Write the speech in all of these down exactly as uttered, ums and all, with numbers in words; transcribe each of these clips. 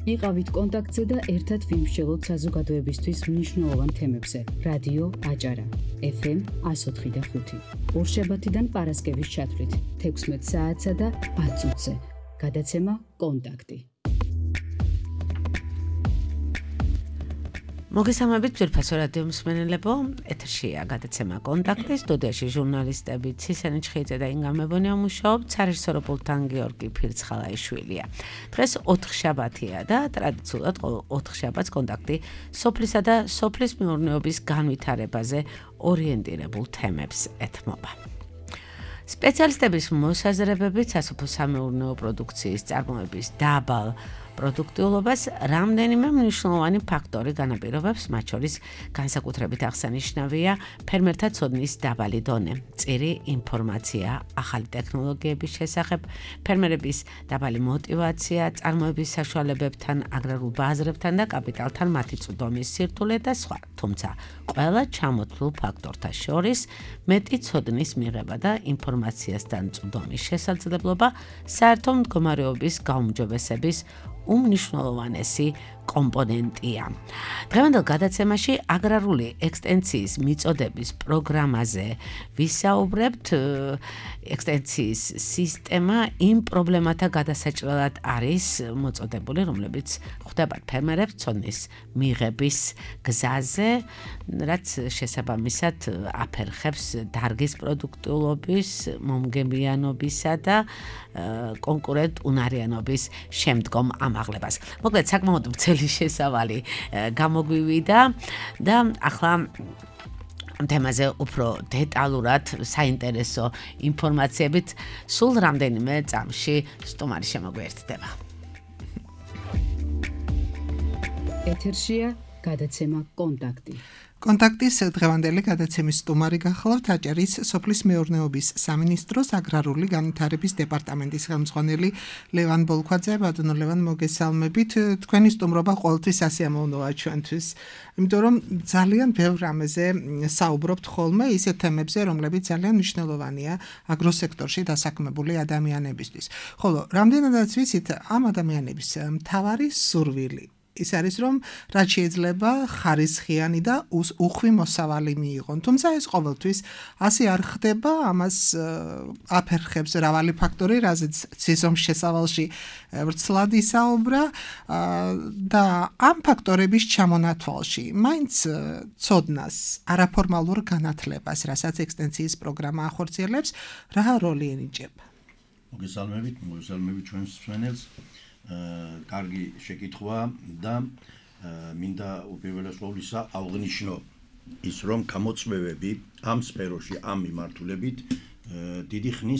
იყავით კონტაქტზე და ერთად ვიმსჯელოთ საზოგადოებისთვის მნიშვნელოვან თემებზე. რადიო აჭარა, ეფ ემ εκατო ოთხი და ხუთი. ორშაბათიდან პარასკევის ჩათვლით, თექვსმეტ საათსა და ათ წუთზე. გადაცემა კონტაქტი. მოგესალმებით ძვირფასო რადიო მსმენელებო, ეთერშია გადაცემა კონტაქტი, სტუდიაში ჟურნალისტები ცისანი ჩხიძე და ინგა მებონია მუშაობთ, საერთაშორისო გიორგი ფირცხალაიშვილია. დღეს ოთხშაბათია და ტრადიციულად ოთხშაბათს კონტაქტი სოფლისა და სოფლის მეურნეობის განვითარებაზე ორიენტირებულ თემებს ეთმობა. სპეციალისტების მოსაზრებებით სასოფლო-სამეურნეო პროდუქციის წარმოების დაბალ პროდუქტიულობას რამდენიმე მნიშვნელოვანი ფაქტორი განაპირობებს, მათ შორის განსაკუთრებით აღსანიშნავია ფერმერთა ცოდნის დაბალი დონე, მწირი ინფორმაცია ახალი ტექნოლოგიების შესახებ, ფერმერების დაბალი მოტივაცია, წარმოების საშუალებებთან, აგრარულ ბაზრებთან და კაპიტალთან მათი წვდომის სირთულე და სხვა. თუმცა, ყველა ჩამოთვლილ ფაქტორთა შორის მეტი ცოდნის მიღება და ინფორმაციასთან წვდომის შესაძლებლობა საერთო მდგომარეობის გაუმჯობესების უმნიშვნელოვანესი კომპონენტია. დღევანდელ გადაცემაში აგრარული ექსტენციის მიწოდების პროგრამაზე ვისაუბრებთ. ექსტენციის სისტემა იმ პრობლემათა გადასაჭრელად არის მოწოდებული, რომლებიც ხვდებათ ფერმერებს ცოდნის მიღების გზაზე, რაც შესაბამისად აფერხებს დარგის პროდუქტიულობის, მომგებიანობისა და კონკურენტუნარიანობის შემდგომ ამაღლებას. მოკლედ საკმაოდ ვრცელი შესავალი გამოგვივიდა და ახლა ამ თემაზე უფრო დეტალურად საინტერესო ინფორმაციებით სულ რამდენიმე წამში სტუმარი შემოგვიერთდება. ეთერშია გადაცემა კონტაქტი. კონტაქტის დღევანდელი გადაცემის სტუმარი გახლავთ აჭარის სოფლის მეურნეობის სამინისტროს აგრარული განვითარების დეპარტამენტის ხელმძღვანელი ლევან ბოლქვაძე. ბატონო ლევან, მოგესალმებით. თქვენი სტუმრობა ყოველთვის სასიამოვნოა ჩვენთვის, იმიტომ რომ ძალიან ბევრ რამეზე საუბრობთ ხოლმე, ისეთ თემებზე, რომლებიც ძალიან მნიშვნელოვანია აგროსექტორში დასაქმებული ადამიანებისთვის. ხოლო რამდენადაც ვიცით, ამ ადამიანების მთავარი სურვილი ის არის, რომ რაც შეიძლება ხარისხიანი და უხვი მოსავალი მიიღონ. თუმცა ეს ყოველთვის ასე არ ხდება, ამას აფერხებს მრავალი ფაქტორი, რაზეც ცისომის შესავალში ვრცლად ისაუბრა და ამ ფაქტორების ჩამონათვალში მაინც ცოდნას, არაფორმალურ განათლებას, რასაც ექსტენციის პროგრამა ახორციელებს, რა როლი ენიჭება? მოგესალმებით, მოგესალმებით ჩვენს მსმენელს. კარგი შეკითხვა და მინდა უპირველეს ყოვლისა აღვნიშნო ის, რომ გამოწვევები ამ სფეროში, ამ მიმართულებით დიდი ხნის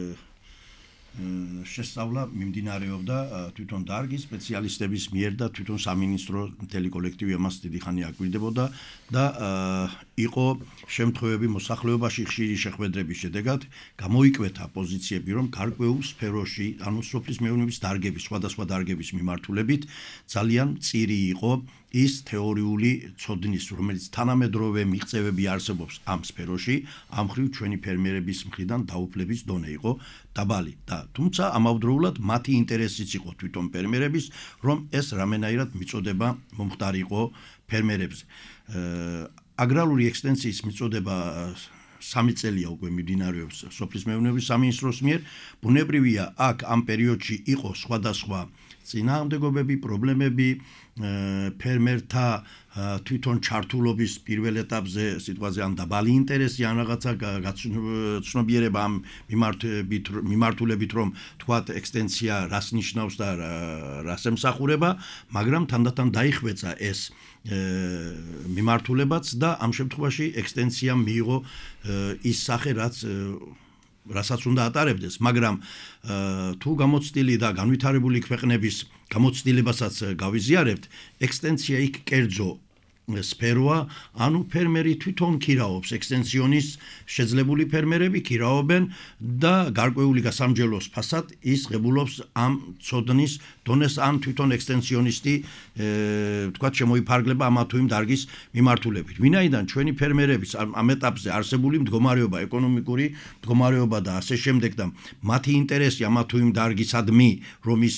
შესწავლა მიმდინარეობდა თვითონ დარგის სპეციალისტების მიერ და თვითონ სამინისტრო მთელი კოლექტივი ამას დიდი ხანი აკვირდებოდა და იყო შემთხვევები მოსახლეობაში ხშირი შეხვედრების შედეგად გამოიკვეთა პოზიციები, რომ გარკვეულ სფეროში, ანუ სოფლის მეურნეობის დარგების, სხვადასხვა დარგების მიმართულებით ძალიან მწირი იყო ის თეორიული ცოდნის, რომელიც თანამედროვე მიღწევები არსებობს ამ სფეროში, ამ მხრივ ჩვენი ფერმერების მხრიდან დაუფლების დონე იყო დაბალი და თუმცა ამავდროულად მათი ინტერესიც იყო თვითონ ფერმერების, რომ ეს რამენაირად მიწოდება მომხდარიყო ფერმერებზე. აგრარული ექსტენციის მიწოდება სამი წელია უკვე მიმდინარეობს სოფლის მეურნეობის სამინისტროს მიერ. ბუნებრივია, აქ ამ პერიოდში იყო სხვადასხვა წინააღმდეგობები, პრობლემები, ფერმერთა თვითონ ჩართულობის პირველ ეტაპზე სიტყვაზე ან დაბალი ინტერესი, ან რაღაცა გაცნობიერება ამ მიმართულებით, რომ თქვათ ექსტენცია რას ნიშნავს და რას ემსახურება, მაგრამ თანდათან დაიხვეწა ეს მიმართულებაც და ამ შემთხვევაში ექსტენციამ მიიღო ის სახე, რაც რასაც უნდა ატარებდეს, მაგრამ თუ გამოცდილი და განვითარებული ქვეყნების გამოცდილებასაც გავიზიარებთ, ექსტენცია იქ კერძო სფეროა, ანუ ფერმერი თვითონ ქირაობს ექსტენსიონის შეძლებული ფერმერები ქირაობენ და გარკვეული გასამჯელოს ფასად ის ღებულობს ამ ცოდნის დონეს ან თვითონ ექსტენსიონისტი თქვათ შემოიფარგლება ამა თუ იმ დარგის მიმართულებით. ვინაიდან ჩვენი ფერმერების ამ ეტაპზე არსებული მდგომარეობა, ეკონომიკური მდგომარეობა და ასე შემდეგ და მათი ინტერესი ამა თუ იმ დარგისადმი, რომ ის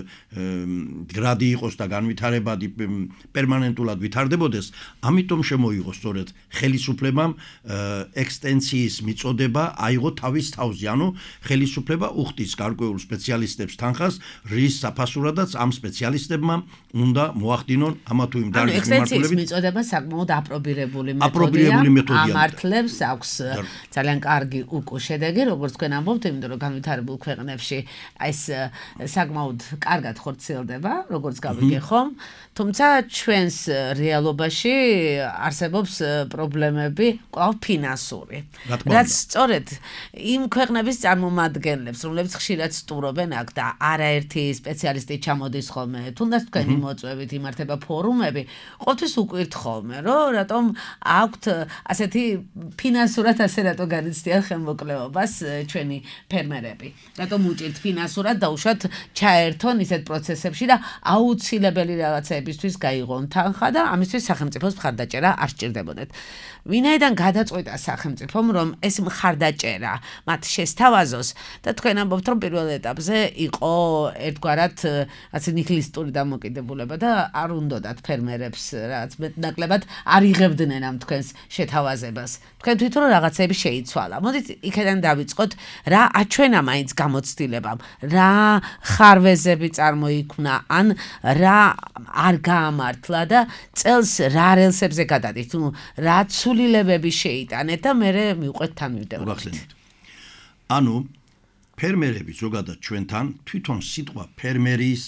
გრადი იყოს და განვითარებადი პერმანენტულად ვითარდებოდეს, ამიტომ შემოიღო სწორედ ხელისუფლებამ ექსტენსიის მიწოდება აიღო თავის თავზე, ანუ ხელისუფლება უხდის გარკვეულ სპეციალისტებს თანხას, რის საფასურადაც ამ სპეციალისტებმა უნდა მოახდინონ ამა თუ იმ დარგის მიმართულებით. ექსტენსიის მიწოდება საკმაოდ აპრობირებული მეთოდია. ამართლებს აქვს ძალიან კარგი უკუ შედეგი, როგორც თქვენ ამბობთ, იმიტომ რომ განვითარებულ ქვეყნებში ეს საკმაოდ კარგად ხორციელდება, როგორც გავიგე ხომ, თუმცა ჩვენს რეალობაში არსებობს პრობლემები კვლავ ფინანსური. რაც სწორედ იმ ქვეყნების წარმომადგენლებს, რომლებიც ხშირად სტუმრობენ აქ და არაერთი სპეციალისტი ჩამოდის ხოლმე, თუნდაც თქვენი მოწვევით იმართება ფორუმები, ყოველთვის უკვირთ ხოლმე, რომ რატომ აქვთ ასეთი ფინანსურად ასე რატო განიცდიან ხელმოკლეობას ჩვენი ფერმერები. რატომ უჭირთ ფინანსურად დაუშვათ ჩაერთონ ისეთ პროცესებში და აუცილებელი რაღაცეებისთვის გაიღონ თანხა და ამისთვის სახელმწიფოს მხარდაჭერა არ სჭირდებოდათ. ვინაიდან გადაწყვიტა სახელმწიფომ, რომ ეს მხარდაჭერა მათ შესთავაზოს და თქვენ ამბობთ, რომ პირველ ეტაპზე იყო ერთგვარად ასე ნიჰილისტური დამოკიდებულება და არ უნდათ ფერმერებს რაც მეტნაკლებად არ იღებდნენ ამ თქვენს შეთავაზებას. თქვენ თვითონ რაღაცები შეიცვალა. მოდით იქიდან დავიწყოთ, რა აჩვენა მაინც გამოცდილებამ, რა ხარვეზები წარმოიქმნა, ან რა არ გაამართლა და წელს რა რელსებზე გადადით, ну, რა ცვლილებები შეიტანეთ და მე მივყვეთ თან მივდევრით. ანუ ფერმერები ზოგადად ჩვენთან თვითონ სიტყვა ფერმერის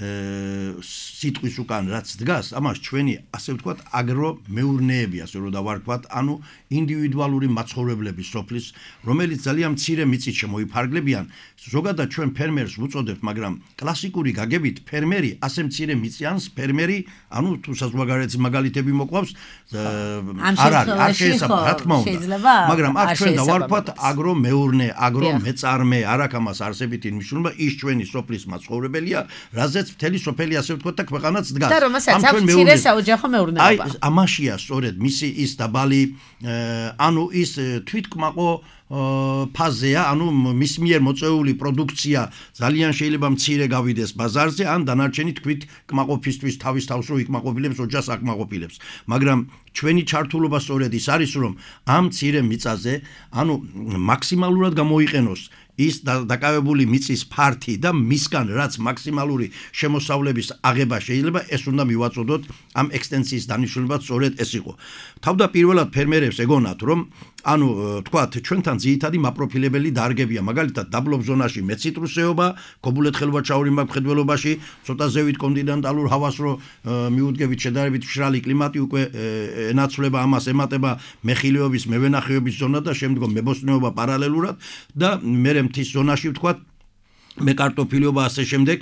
სიტყვის უკან რაც დგას, ამას ჩვენი ასე ვთქვათ აგრო მეურნეები, ასე რომ დავარქვათ, ანუ ინდივიდუალური მაცხოვრებლები სოფლის, რომელიც ძალიან მცირე მიწით შემოიფარგლებიან, ზოგადად ჩვენ ფერმერს ვუწოდებთ, მაგრამ კლასიკური გაგებით ფერმერი ასე მცირე მიწიანს ფერმერი, ანუ თუ საზღვარგარეთის მაგალითები მოყვავს, არ არის, არ შეიძლება, რა თქმა უნდა. მაგრამ აქ ჩვენ დავარქვათ აგრო მეურნე, აგრო მეწარმე, არ აქვს ამას არსებითი მნიშვნელობა, ის ჩვენი სოფლის მაცხოვრებელია, რაზეც მთელი სოფელი ასე ვთქვათ და ქვეყანაც დგას. და რომელსაც აქვს მცირე საოჯახო მეურნეობა. აი ამაშია სწორედ მისი ის დაბალი ანუ ის თვითკმაყო ფაზეა, ანუ მის მიერ მოწეული პროდუქცია ძალიან შეიძლება მცირე გავიდეს ბაზარზე, ან დანარჩენი თქვით კმაყოფისთვის თავის თავს რო იკმაყოფილებს, ოჯახს აკმაყოფილებს. მაგრამ ჩვენი ჩართულობა სწორედ ის არის, რომ ამ მცირე მიწაზე, ანუ მაქსიმალურად გამოიყენოს ის დაკავებული მიწის ფართი და მისგან რაც მაქსიმალური შემოსავლების აღება შეიძლება, ეს უნდა მივაწოდოთ ამ ექსტენსიის დანიშნულება სწორედ ეს იყო. თავდაპირველად ფერმერებს ეგონათ, რომ ანუ თქვათ ჩვენთან ძირითადი მაპროფილებელი დარგებია, მაგალითად დაბლობ ზონაში მეციტრუსეობა, ქობულეთხელობა ჩაური მფრთხილობაში, ცოტა ზევით კონტინენტალურ ჰავას რო მიუდგებით შედარებით მშრალი კლიმატი უკვე ენაცვლება ამას, ემატება მეხილეობის, მევენახეობის ზონა და შემდგომ მებოსტნეობა პარალელურად და მერე მთის ზონაში ვთქვათ მეკარტოფილიობა ასე შემდეგ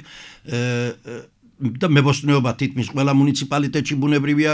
და მებოსტნეობა თითქმის ყველა მუნიციპალიტეტში ბუნებრივია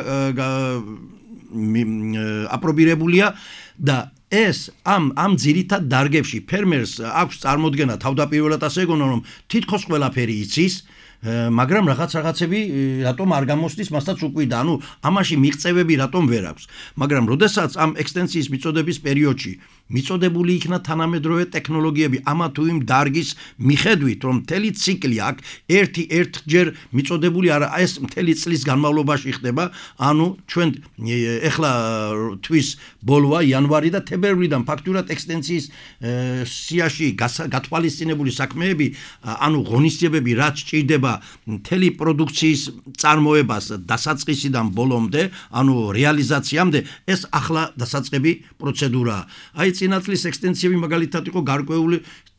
აპრობირებულია და ეს ამ ამ ძირითად დარგებში ფერმერს აქვს წარმოდგენა თავდაპირველად ასე ეგონა რომ თითქოს ყველაფერი იცის, მაგრამ რაღაც რაღაცები რატომ არ გამოსდის მასაც უკვირდა, ანუ ამაში მიღწევები რატომ ვერ აქვს. მაგრამ როდესაც ამ ექსტენსიის მიწოდების პერიოდში მიწოდებული იქნა თანამედროვე ტექნოლოგიები ამა თუ იმ დარგის მიხედვით, რომ მთელი ციკლი აქ ერთი ერთჯერ მიწოდებული არა, ეს მთელი წლის განმავლობაში ხდება, ანუ ჩვენ ეხლა თვის ბოლოა იანვარი და თებერვლიდან ფაქტურად ექსტენსიის სიაში გათვალისწინებული საქმეები, ანუ ღონისძიებები რაც ჭირდება მთელი პროდუქციის წარმოებას დასაწყისიდან ბოლომდე, ანუ რეალიზაციამდე, ეს ახლა დასაწყები პროცედურაა. აი წინა წლის ექსტენსიები მაგალითად იყო გარკვეული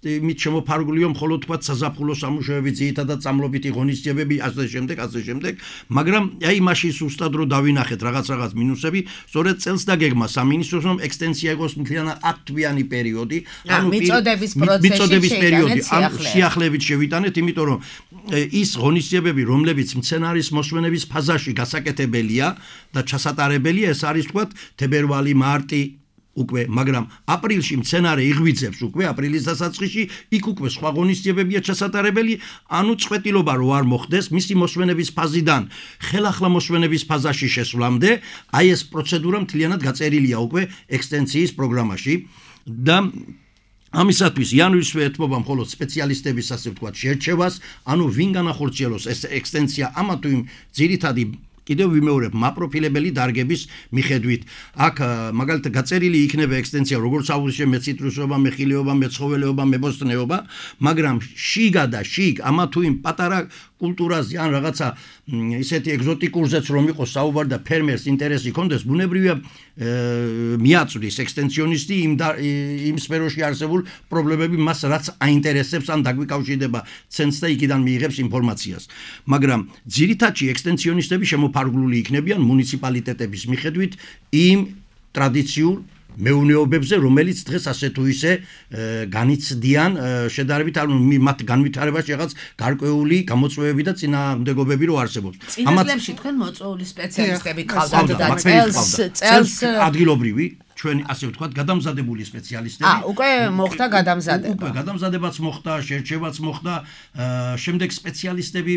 მით შემოფარგლულიო მხოლოდ თქვა საზაფხულო სამუშაოები, ძირითადად წამლობითი ღონისძიებები, ასე შემდეგ, ასე შემდეგ, მაგრამ აი მაშინ სუსტად რო დავინახეთ რაღაც რაღაც მინუსები, სწორედ წელს დაგეგმა სამინისტროს რომ ექსტენსია იყოს მთლიანად ათთვიანი პერიოდი, ანუ მიწოდების პროცესი მიწოდების პერიოდი, ან სიახლეებით შევიტანეთ, იმიტომ რომ ის ღონისძიებები, რომლებიც მცენარის მოსვენების ფაზაში გასაკეთებელია და ჩასატარებელია, ეს არის თქვა თებერვალი, მარტი უკვე, მაგრამ აპრილში მცენარე იღვიძებს უკვე აპრილის დასაწყისში, იქ უკვე სხვა ღონისძიებებია ჩასატარებელი, ანუ წვეტილობა რო არ მოხდეს მისი მოსვენების ფაზიდან ხელახლა მოსვენების ფაზაში შესვლამდე, აი ეს პროცედურა მთლიანად გაწერილია უკვე ექსტენსიის პროგრამაში და ამისათვის იანვარში ეთმობა მხოლოდ სპეციალისტების ასე ვთქვათ შერჩევას, ანუ ვინ განახორციელოს ეს ექსტენსია ამა თუ იმ ძირითადი კიდევ ვიმეორებ მაპროფილებელი დარგების მიხედვით. აქ მაგალითად გაწერილი იქნება ექსტენსია როგორც აუზში მეციტრუსობა, მეხილეობა, მეცხოველეობა, მებოსტნეობა, მაგრამ შიგა და შიგ ამა თუ იმ პატარა კულტურაზე ან რაღაცა ისეთი ეგზოტიკურზეც რომ იყოს საუბარი და ფერმერს ინტერესი ჰქონდეს, ბუნებრივია მიაწვდის ექსტენსიონისტი იმ იმ სფეროში არსებულ პრობლემები მას რაც აინტერესებს ან დაგვიკავშირდება ცენს და იქიდან მიიღებს ინფორმაციას. მაგრამ ძირითადში ექსტენსიონისტები შემოფარგლული იქნებიან მუნიციპალიტეტების მიხედვით იმ ტრადიციულ მეურნეობებზე, რომელიც დღეს ასე თუ ისე განიცდიან შედარებით, ანუ მათ განვითარებაში რაღაც გარკვეული გამოწვევები და წინააღმდეგობები რო არსებობს. წინა წლებში თქვენ მოწვეული სპეციალისტები ყავდათ და წელს წელს ადგილობრივი ჩვენ ასე ვთქვათ გადამზადებული სპეციალისტები. აა, უკვე მოხდა გადამზადება. უკვე გადამზადებაც მოხდა, შერჩევაც მოხდა, შემდეგ სპეციალისტები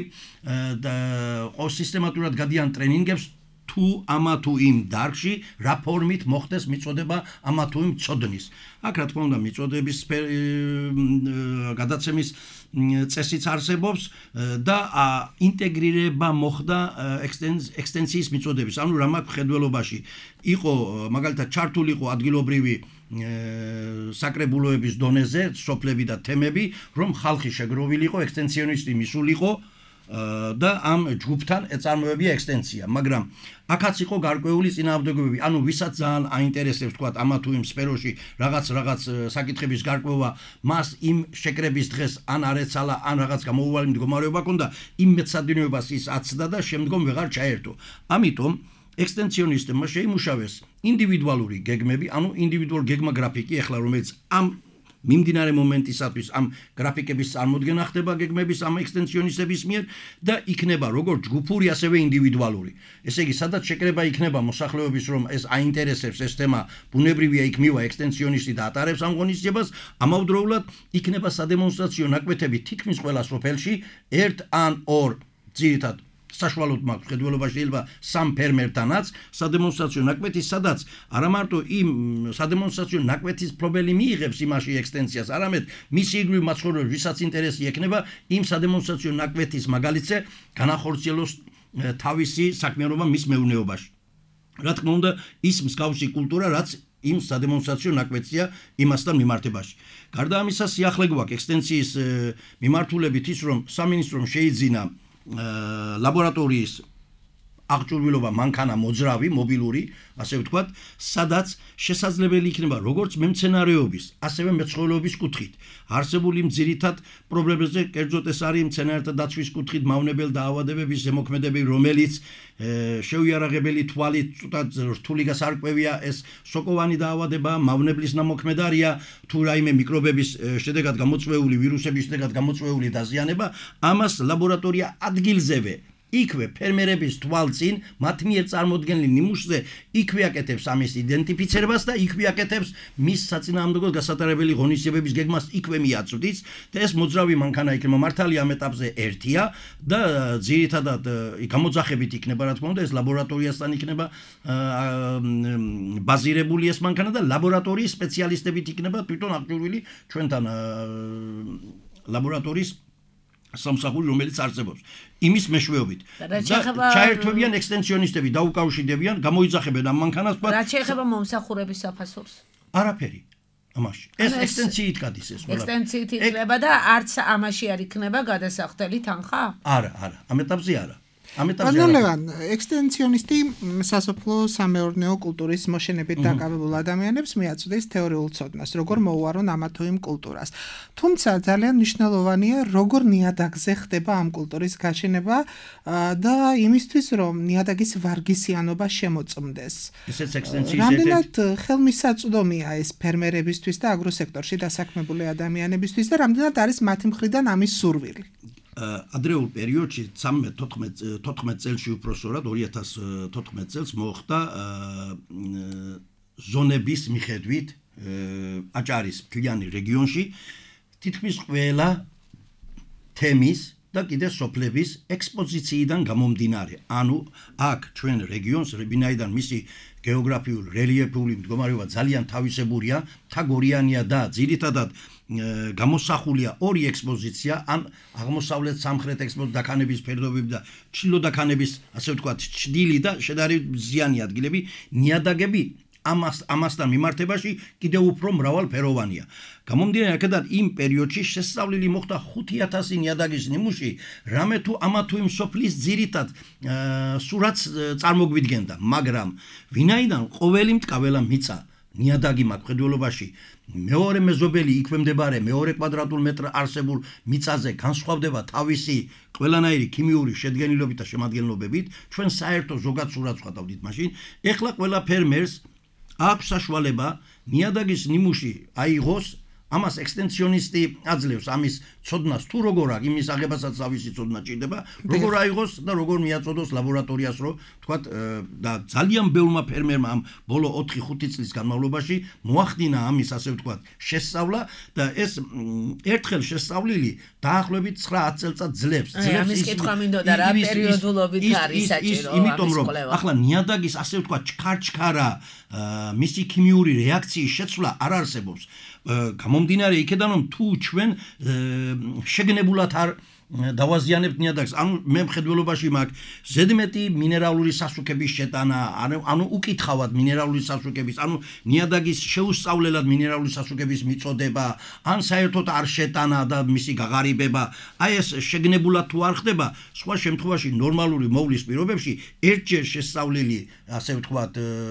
სისტემატურად გადიან ტრენინგებს თუ ამა თუ იმ დარგში რა ფორმით მოხდეს მიწოდება ამა თუ იმ წოდნის. აქ რა თქმა უნდა მიწოდების გადაცემის წესიც არსებობს და ინტეგრირება მოხდა ექსტენსიის მიწოდების. ანუ რა მაქვს ხედველობაში იყო მაგალითად ჩართული იყო ადგილობრივი საკრებულოების დონეზე სოფლები და თემები, რომ ხალხი შეგროვილი იყო, ექსტენსიონისტი მისული იყო და ამ ჯგუფთან ეწარმოებია ექსტენსია, მაგრამ აქაც იყო გარკვეული წინააღმდეგობები, ანუ ვისაც ძალიან აინტერესებს თქვა ამა თუ იმ სფეროში რაღაც რაღაც საკითხების გარკვევა, მას იმ შეკრების დღეს ან არ ეცალა, ან რაღაც გამოუვალი მდგომარეობა ჰქონდა, იმ მეცადინეობას ის აცდა და შემდგომ ვეღარ ჩაერთო. ამიტომ ექსტენსიონისტებმა შეიმუშავეს ინდივიდუალური გეგმები, ანუ ინდივიდუალური გეგმა გრაფიკი, ახლა რომელიც ამ მიმდინარე მომენტისათვის ამ გრაფიკების წარმოდგენა ხდება გეგმების ამ ექსტენსიონისტების მიერ და იქნება როგორც ჯგუფური, ასევე ინდივიდუალური. ესე იგი, სადაც შეკრება იქნება მოსახლეობის, რომ ეს აინტერესებს ეს თემა, ბუნებრივია იქ მივა ექსტენსიონისტი და ატარებს ამ ღონისძიებას, ამავდროულად იქნება სადემონსტრაციო ნაკვეთები თითქმის ყველა სოფელში, ერთ ან ორ ძირითად საშუალოდ მაქვს ხედველობა შეიძლება სამ ფერმერთანაც სადემონსტრაციო ნაკვეთი, სადაც არა მარტო იმ სადემონსტრაციო ნაკვეთის პრობლემი მიიღებს იმაში ექსტენსიას, არამედ მისი იგივე მაცხოვრებელს, ვისაც ინტერესი ექნება, იმ სადემონსტრაციო ნაკვეთის მაგალითზე განახორციელოს თავისი საქმიანობა მის მეურნეობაში. რა თქმა უნდა, ის მსგავსი კულტურა, რაც იმ სადემონსტრაციო ნაკვეთია იმასთან მიმართებაში. გარდა ამისა, სიახლე გვაქვს ექსტენსიის მიმართულებით ის, რომ სამინისტრომ შეიძინა ლაბორატორიის აღჭურვილობა მანქანა მოძრავი, მობილური, ასე ვთქვათ, სადაც შესაძლებელი იქნება როგორც მემცენარეობის, ასევე მეცხოველეობის კუთხით. არსებული ძირითად პრობლემებზე, კერძოდ ეს არის მცენარეთა დაცვის კუთხით მავნებელ დაავადებების ზემოქმედებები, რომელიც შეუიარაღებელი თვალით ცუდად რთული გასარკვევია, ეს სოკოვანი დაავადება, მავნებლის ნამოქმედარია, თუ რაიმე მიკრობების შედეგად გამოწვეული, ვირუსების შედეგად გამოწვეული დაზიანება, ამას ლაბორატორია ადგილზევე იქვე ფერმერების თვალწინ მათ მიერ წარმოდგენილ ნიმუშზე იქვე აკეთებს ამის იდენტიფიცირებას და იქვე აკეთებს მის საწინააღმდეგო გასატარებელი ღონისძიებების გეგმას იქვე მიაწვდის და ეს მოძრავი მანქანა იქნება მართალი ამ ეტაპზე ერთია და ძირითადად გამოძახებით იქნება რა თქმა უნდა ეს ლაბორატორიასთან იქნება ბაზირებული ეს მანქანა და ლაბორატორიის სპეციალისტებით იქნება თვითონ აღჭურვილი ჩვენთან ლაბორატორიის სამსახური რომელიც არსებობს იმის მეშვეობით და ჩაერთვებიან ექსტენსიონისტები დაუკავშირდებიან გამოიძახებენ ამ მანქანას რა შეეხება მომსახურების საფასურს არაფერი ამაში ეს ექსტენსიით გადის ეს ყველა ექსტენსიით იქნება და არც ამაში არ იქნება გადასახდელი თანხა არა არა ამ ეტაპზე არა ამ ეტაპზე ბანალევან ექსტენსიონისტი სასოფლო სამეურნეო კულტურის მოშენებით დაკავებულ ადამიანებს მიაწვდის თეორიულ ცოდნას, როგორ მოუარონ ამა თუ იმ კულტურას. თუმცა ძალიან მნიშვნელოვანია, როგორ ნიადაგზე ხდება ამ კულტურის გაშენება და იმისთვის, რომ ნიადაგის ვარგისიანობა შემოწმდეს. ესეც ექსტენსიის რამდენად ხელმისაწვდომია ეს ფერმერებისთვის და აგროსექტორში დასაქმებული ადამიანებისთვის და რამდენად არის მათი მხრიდან ამის სურვილი? ადრეულ პერიოდში თოთხმეტ წელში უпроსორად ორი ათას თოთხმეტ წელს მოხდა ზონების მიხედვით აჭარის მთლიანი რეგიონში თითქმის ყველა თემის და კიდე სოფლების ექსპოზიციიდან გამომდინარე. ანუ აქ ჩვენ რეგიონს რბინაიდან მისი გეოგრაფიული რელიეფური მდგომარეობა ძალიან თავისებურია, თაგორიანია და ძირითადად გამოსახულია ორი ექსპოზიცია, ან აღმოსავლეთ სამხრეთ ექსპოზიცია დაქანების ფერდობები და ჩრდილოდაქანების, ასე ვთქვათ, ჩრდილი და შედარებით მზიანი ადგილები, ნიადაგები ამას ამასთან მიმართებაში კიდევ უფრო მრავალფეროვანია. გამომდინარე აქედან იმ პერიოდში შესწავლილი მოხდა ხუთი ათასი ნიადაგის ნიმუში, რამე თუ ამა თუ იმ სოფლის ძირითად სურათს წარმოგვიდგენდა, მაგრამ ვინაიდან ყოველი მტკაველა მიწა ნიადაგი მაქვს ხედველობაში მეორე მეზობელი იქვემდებარე მეორე კვადრატულ მეტრ არსებულ მიწაზე განსხვავდება თავისი ყველანაირი ქიმიური შედგენილობით და შემადგენლობებით, ჩვენ საერთო ზოგად სურათს ვხატავდით მაშინ. ეხლა ყველა ფერმერს აქვს საშუალება ნიადაგის ნიმუში აიღოს, ამას ექსტენსიონისტი აძლევს ამის ცოდნას თუ როგორ აქვს, იმის აღებასაც თავისი ცოდნა ჭირდება, როგორ აიღოს და როგორ მიაწოდოს ლაბორატორიას, რომ თქვათ და ძალიან ბევრმა ფერმერმა ამ ბოლო ოთხი ხუთი წლის განმავლობაში მოახდინა ამის, ასე ვთქვათ, შესწავლა და ეს ერთხელ შესწავლილი დაახლოებით ცხრა ათი წელიწად ძლებს. ამის კითხვა მინდოდა რა პერიოდულობით არის საჭირო. იმიტომ რომ ახლა ნიადაგის, ასე ვთქვათ, ჩქარ-ჩქარა მისი ქიმიური რეაქციის შეცვლა არ არსებობს. გამომდინარე იქედან რომ თუ ჩვენ შეგნებულად არ დავაზიანებთ ნიადაგს, ანუ მე მხედველობაში მაქვს ზედმეტი მინერალური სასუქების შეტანა, ანუ უკითხავად მინერალური სასუქების, ანუ ნიადაგის შეუსწავლელად მინერალური სასუქების მიწოდება, ან საერთოდ არ შეტანა და მისი გაღარიბება, აი ეს შეგნებულად თუ არ ხდება, სხვა შემთხვევაში ნორმალური მოვლის პირობებში ერთჯერ შესწავლილი, ასე ვთქვათ,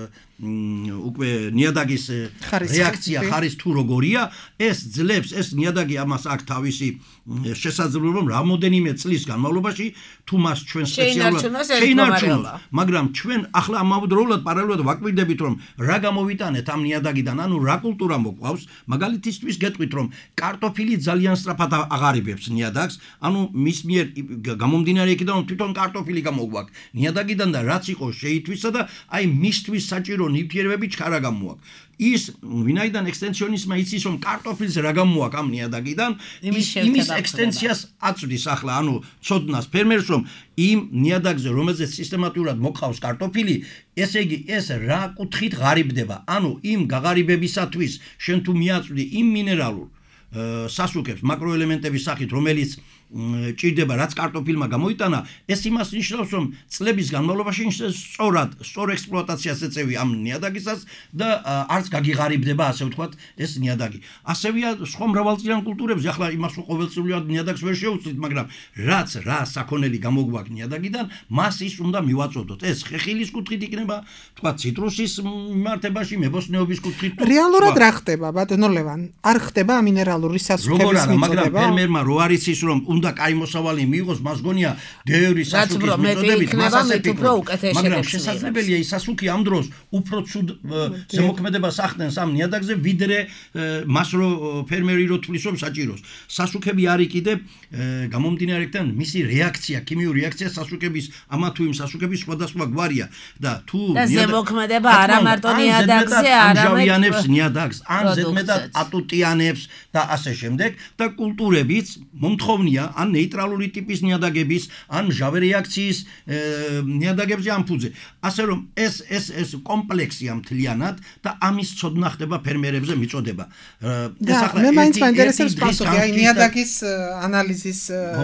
უკვე ნიადაგის რეაქცია ხარის თუ როგორია, ეს ძლებს, ეს ნიადაგი ამას აქვს თავისი შესაძლებლობა, რომ რამოდენიმე წლის განმავლობაში თუ მას ჩვენ სპეციალურად შეინარჩუნოს, მაგრამ ჩვენ ახლა ამავდროულად პარალელურად ვაკვირდებით, რომ რა გამოვიტანეთ ამ ნიადაგიდან, ანუ რა კულტურა მოყვავს, მაგალითისთვის გეტყვით, რომ კარტოფილი ძალიან სწრაფად აღარიბებს ნიადაგს, ანუ მის მიერ გამომდინარე იქიდან, რომ თვითონ კარტოფილი გამოგვაქვს ნიადაგიდან და რაც იყო შეითვისა და აი მისთვის საჭირო ნივთიერებები ჩქარა გამოაქვს. ის ვინაიდან ექსტენსიონისტმა იცის რომ კარტოფილს რა გამოაქვს ამ ნიადაგიდან, იმის ექსტენსიას აწვდის ახლა, ანუ ცოდნას ფერმერს, რომ იმ ნიადაგზე, რომელზეც სისტემატურად მოყავს კარტოფილი, ესე იგი ეს რა კუთხით ღარიბდება, ანუ იმ გაღარიბებისათვის შენ თუ მიაწვდი იმ მინერალურ სასუქებს მაკროელემენტების სახით, რომელიც ჭირდება, რაც კარტოფილმა გამოიტანა, ეს იმას ნიშნავს, რომ წლების განმავლობაში სწორად, სწორ ექსპლუატაციას ეწევი ამ ნიადაგისას და არც გაგიღარიბდება, ასე ვთქვათ, ეს ნიადაგი. ასევეა სხვა მრავალწლიან კულტურებზე, ახლა იმას ყოველწლიურად ნიადაგს ვერ შევუცვლით, მაგრამ რაც რა საქონელი გამოგვაქვს ნიადაგიდან, მას ის უნდა მივაწოდოთ. ეს ხეხილის კუთხით იქნება, თქვა ციტრუსის მიმართებაში, მებოსტნეობის კუთხით. რეალურად რა ხდება, ბატონო ლევან? არ ხდება მინერალური სასუქების მიწოდება? მაგრამ ფერმერმა რო არ იცის, რომ უნდა კაი მოსავალი მიიღოს, მას გონია ბევრი სასუქის მიწოდებით, მას ასე ფიქრობს. მაგრამ შესაძლებელია ის სასუქი ამ დროს უფრო ცუდ ზემოქმედებას ახდენს ამ ნიადაგზე, ვიდრე მას რო ფერმერი რო თulis რომ საჭიროს. სასუქები არის კიდე გამომდინარე იქიდან მისი რეაქცია, ქიმიური რეაქცია სასუქების, ამა თუ იმ სასუქების სხვადასხვა გვარია და თუ ზემოქმედება არა მარტო ნიადაგზე, არამედ ამჟავიანებს ნიადაგს, ან ზედმეტად ატუტიანებს და ასე შემდეგ და კულტურებიც მომთხოვნია ან ნეიტრალური ტიპის ნიადაგების, ან მჟავე რეაქციის ნიადაგებზე ამ ფუძე. ასე რომ ეს ეს ეს კომპლექსია მთლიანად და ამის ცოდნა ხდება ფერმერებზე მიწოდება. ეს ახლა მე მაინც მაინტერესებს პასუხი, აი ნიადაგის ანალიზის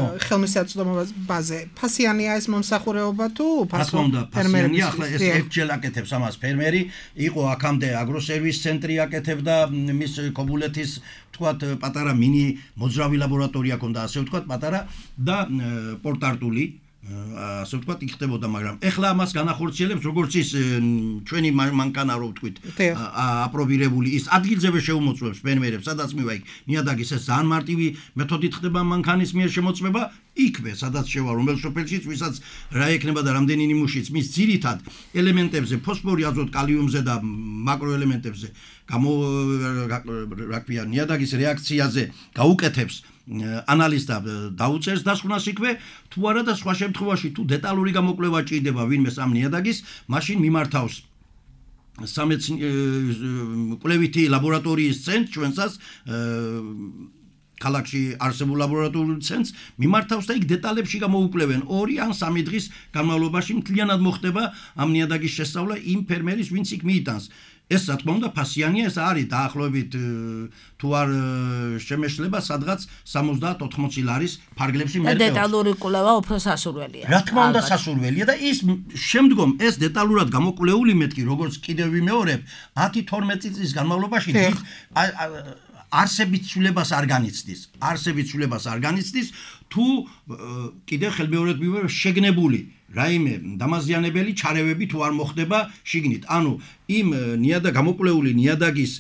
ხელმისაწვდომობაზე. ფასიანია ეს მომსახურეობა თუ ფასო ფერმერია, ახლა ეს ერთჯერ აკეთებს ამას ფერმერი, იყო აქამდე აგროსერვის ცენტრი აკეთებდა მის ქობულეთის თქვათ პატარა მინი მოძრავი ლაბორატორია ქონდა, ასე ვთქვათ, პატარა და პორტარტული ასე ვთქვათ, იქნებოდა, მაგრამ ეხლა ამას განახორციელებს, როგორც ის ჩვენი მანქანა რო ვთქვით, აპრობირებული ის ადგილზევე შეუმოწმებს ფერმერებს, სადაც მივა იქ ნიადაგის ეს ძალიან მარტივი მეთოდით ხდება მანქანის მიერ შემოწმება, იქვე, სადაც შევა, რომელ სოფელშიც, ვისაც რა ექნება და რამდენი ნიმუშიც, მის ძირითად ელემენტებზე, ფოსფორი, აზოტ, კალიუმზე და მაკროელემენტებზე, გამო რა ქვია, ნიადაგის რეაქციაზე გაუკეთებს ანალიზს და დაუწერს დასკვნას იქვე, თუ არა და სხვა შემთხვევაში თუ დეტალური გამოკვლევა ჭირდება ვინმე ამ ნიადაგის, მაშინ მიმართავს სამეცნიერო კვლევითი ლაბორატორიის ცენტრს, ჩვენსაც ქალაქში არსებულ ლაბორატორიულ ცენტრს მიმართავს და იქ დეტალებში გამოუკვლევენ ორი ან სამი დღის განმავლობაში მთლიანად მოხდება ამ ნიადაგის შესწავლა იმ ფერმერის, ვინც იქ მიიტანს. ეს რა თქმა უნდა ფასიანია, ეს არის დაახლოებით თუ არ შემეშლება სადღაც სამოცდაათ ოთხმოცი ლარის ფარგლებში მერყეობს. დეტალური კვლევა უფრო სასურველია. რა თქმა უნდა სასურველია და ის შემდგომ ეს დეტალურად გამოკვლეული მეთქი, როგორც კიდევ ვიმეორებ, ათი თორმეტი წლის განმავლობაში არსებით ცვლილებას არ განიცდის. არსებით ცვლილებას არ განიცდის, თუ კიდევ ხელმეორედ მივიღებ შეგნებული რაიმე დამაზიანებელი ჩარევები თუ არ მოხდება შიგნით. ანუ იმ ნიადაგ გამოკვლეული ნიადაგის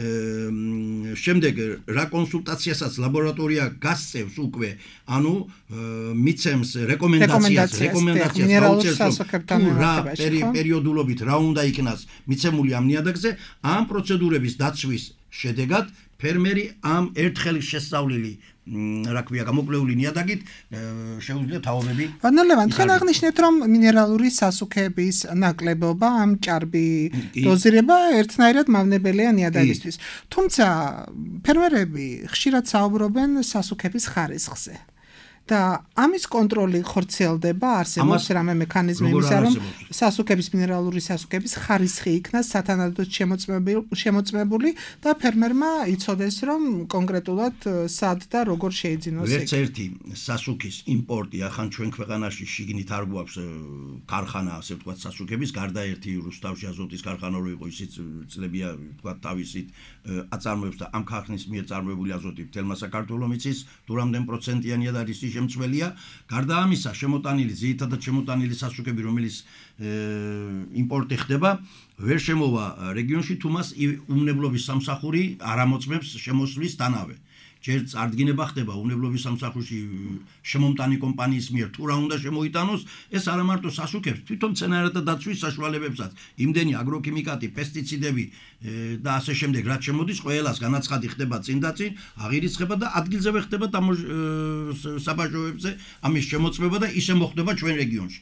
შემდეგ რა კონსულტაციასაც ლაბორატორია გასწევს უკვე, ანუ მიცემს რეკომენდაციას, რეკომენდაციას გაუწევს თუ რა პერიოდულობით რა უნდა იქნას მიცემული ამ ნიადაგზე, ამ პროცედურების დაცვის შედეგად ფერმერი ამ ერთხელ შესწავლილი რა ქვია გამოკვლეული ნიადაგით შეუძლია თაობები. ბატონო ლევან, თქვენ აღნიშნეთ, რომ მინერალური სასუქების ნაკლებობა ამ ჭარბი დოზირება ერთნაირად მავნებელია ნიადაგისთვის. თუმცა ფერმერები ხშირად საუბრობენ სასუქების ხარისხზე. და ამის კონტროლი ხორციელდება, არსებობს რამე მექანიზმი იმისა, რომ სასუქების მინერალური სასუქების ხარისხი იქნას სათანადოდ შემოწმებული და ფერმერმა იცოდეს, რომ კონკრეტულად სად და როგორ შეიძინოს. ვერც ერთი სასუქის იმპორტი ახან ჩვენ ქვეყანაში შიგნით არ გვაქვს ქარხანა, ასე ვთქვათ, სასუქების, გარდა ერთი რუსთავში აზოტის ქარხანა რო იყო, ისიც წლებია ვთქვათ თავისით აწარმოებს და ამ ქარხნის მიერ წარმოებული აზოტი მთელმა საქართველოს მიცის, თუ რამდენ პროცენტიანია და არის შემცველია. გარდა ამისა, შემოტანილი ძირითადად შემოტანილი სასუქები, რომელიც იმპორტი ხდება, ვერ შემოვა რეგიონში, თუ მას უმნებლობის სამსახური არ ამოწმებს შემოსვლის თანავე. ჯერ წარდგინება ხდება უნებლობის სამსახურში შემომტანი კომპანიის მიერ, თუ რა უნდა შემოიტანოს, ეს არა მარტო სასუქებს, თვითონ მცენარეთა დაცვის საშუალებებსაც, იმდენი აგროქიმიკატი, პესტიციდები და ასე შემდეგ, რაც შემოდის, ყველას განაცხადი ხდება წინ და წინ, აღირიცხება და ადგილზევე ხდება საბაჟოებზე ამის შემოწმება და ისე მოხდება ჩვენ რეგიონში.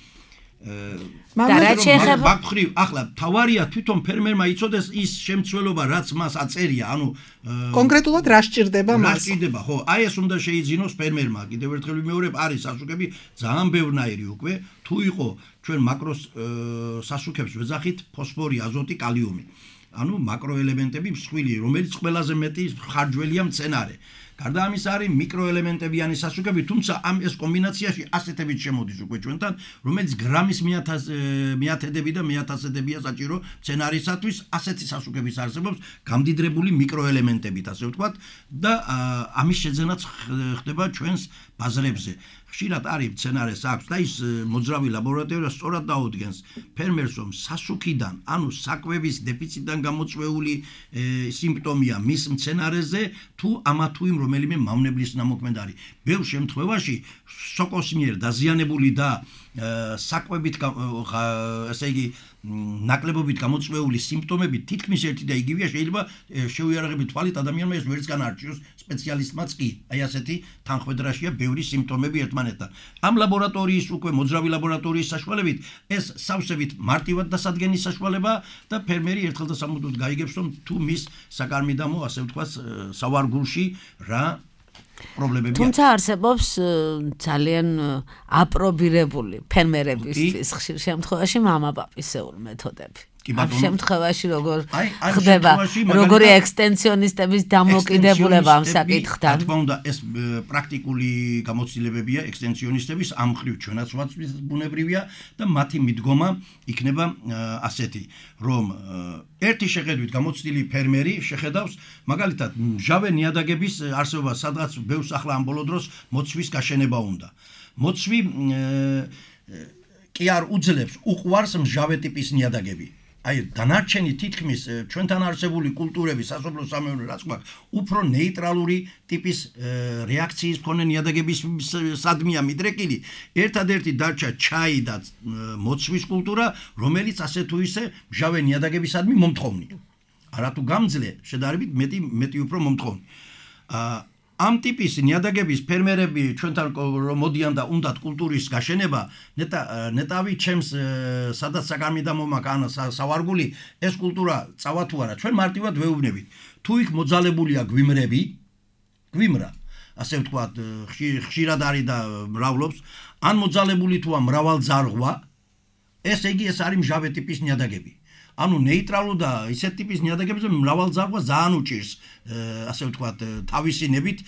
მაგხრივ ახლა თავარია თვითონ ფერმერმა იცოდეს ის შემცველობა, რაც მას აწერია, ანუ კონკრეტულად რა სჭირდება მას. რა სჭირდება, ხო, აი ეს უნდა შეიძინოს ფერმერმა. კიდევ ერთხელ ვიმეორებ, არის სასუქები ძალიან ბევრნაირი უკვე, თუ იყო ჩვენ მაკროს სასუქებს ვეძახით ფოსფორი, აზოტი, კალიუმი. ანუ მაკროელემენტები მსხვილი, რომელიც ყველაზე მეტი ხარჯველია მცენარე. გარდა ამის არის მიკროელემენტებიანი სასუქები, თუმცა ამ ეს კომბინაციაში ასეთებით შემოდის უკვე ჩვენთან, რომელიც გრამის მეათედები და მეათასედებია საჭირო მცენარისათვის, ასეთი სასუქების არსებობს გამდიდრებული მიკროელემენტებით, ასე ვთქვათ, და ამის შეძენაც ხდება ჩვენს ბაზრებზე. ხშირად არის მცენარეს აქვს და ის მოძრავი ლაბორატორია სწორად დაუდგენს ფერმერს, რომ სასუქიდან, ანუ საკვების დეფიციტიდან გამოწვეული სიმპტომია მის მცენარეზე, თუ ამა თუ იმ რომელიმე მავნებლის ნამოქმედარი. ბევრ შემთხვევაში სოკოს მიერ დაზიანებული და საკვებით ესე იგი ნაკლებობით გამოწვეული სიმპტომები თითქმის ერთი და იგივეა, შეიძლება შეუიარაღებით თვალით ადამიანმა ეს ვერც განარჩიოს, სპეციალისტმაც კი. აი ასეთი თანხმედრაშია ბევრი სიმპტომები ერთმანეთთან. ამ ლაბორატორიის უკვე მოძრავი ლაბორატორიის საშუალებით ეს სავსებით მარტივად დასადგენის საშუალება და ფერმერი ერთხელ და სამუდოდ გაიგებს, რომ თუ მის საკარმიდამო, ასე ვთქვათ, სავარგულში რა პრობლემებია. თუმცა არსებობს ძალიან აპრობირებული ფერმერებისთვის ხშირ შემთხვევაში მამაპაპისეული მეთოდები. ამ შემთხვევაში როგორ ხდება, როგორი ექსტენსიონისტების დამოკიდებულება ამ საკითხთან. რა თქმა უნდა, ეს პრაქტიკული გამოცდილებებია ექსტენსიონისტების, ამ მხრივ ჩვენაც ვაცვით ბუნებრივია და მათი მიდგომა იქნება ასეთი, რომ ერთი შეხედვით გამოცდილი ფერმერი შეხედავს მაგალითად მჟავე ნიადაგების არსებობას, სადღაც ბევრს ახლა ამ ბოლო დროს მოცვის გაშენება უნდა. მოცვი კი არ უძლებს უყვარს მჟავე ტიპის ნიადაგები. აი დანარჩენი თითქმის ჩვენთან არსებული კულტურები სასოფლო სამეურნეო რაც გვაქვს უფრო ნეიტრალური ტიპის რეაქციის მქონე ნიადაგების სადმია მიდრეკილი ერთადერთი დარჩა ჩაი და მოცვის კულტურა რომელიც ასე თუ ისე მჟავე ნიადაგებისადმი მომთხოვნია არათუ გამძლე შედარებით მეტი მეტი უფრო მომთხოვნი ამ ტიპის ნიადაგების ფერმერები ჩვენთან მოდიან და უნდათ კულტურის გაშენება ნეტა ნეტავი ჩემს სადაც საგამიდამო მაგ სავარგული ეს კულტურა წავა თუ არა ჩვენ მარტივად ვეუბნებით თუ იქ მოძალებულია გვიმრები გვიმრა ასე ვთქვათ ხშირად არის და მრავლობს ან მოძალებული თუა მრავალძარღვა ესე იგი ეს არის მჟავე ტიპის ნიადაგები ანუ ნეიტრალურ და ისეთ ტიპის ნიადაგებზე მრავალძარღვა ძალიან უჭირს ასე ვთქვათ თავისი ნებით